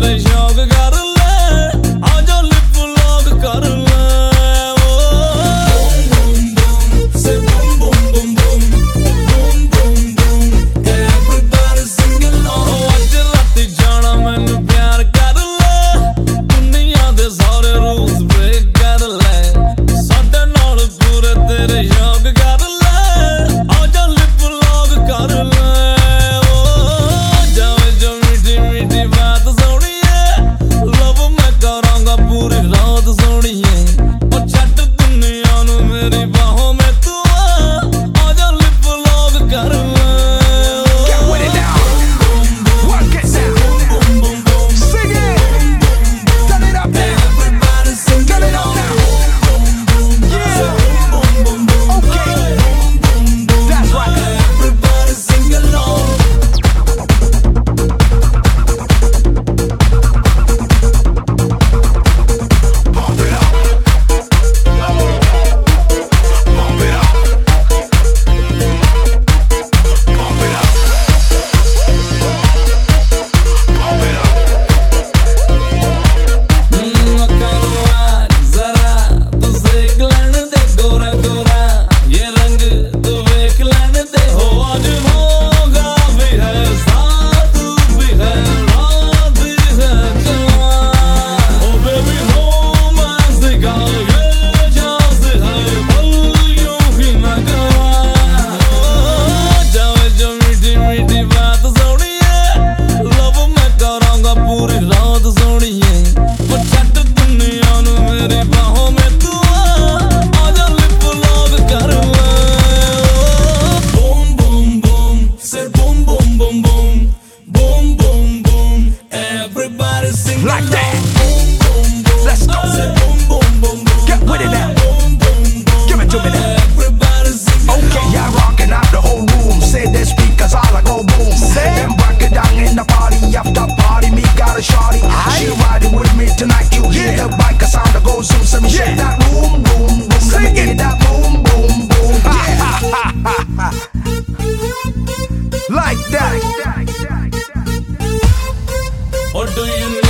तेरे शौक कर ले आजा लिप लॉक कर ले Like that. Let's go. Get with it now. Give it to me now. Okay, yeah, rocking out the whole room. Say the speakers all I go boom. Then rock it down in the party. After party, me got a shawty. She riding with me tonight. You hear the biker sound that goes zoom. So me shake that boom, boom, boom. Let me get that boom, boom, boom. Yeah. Like that. Or do you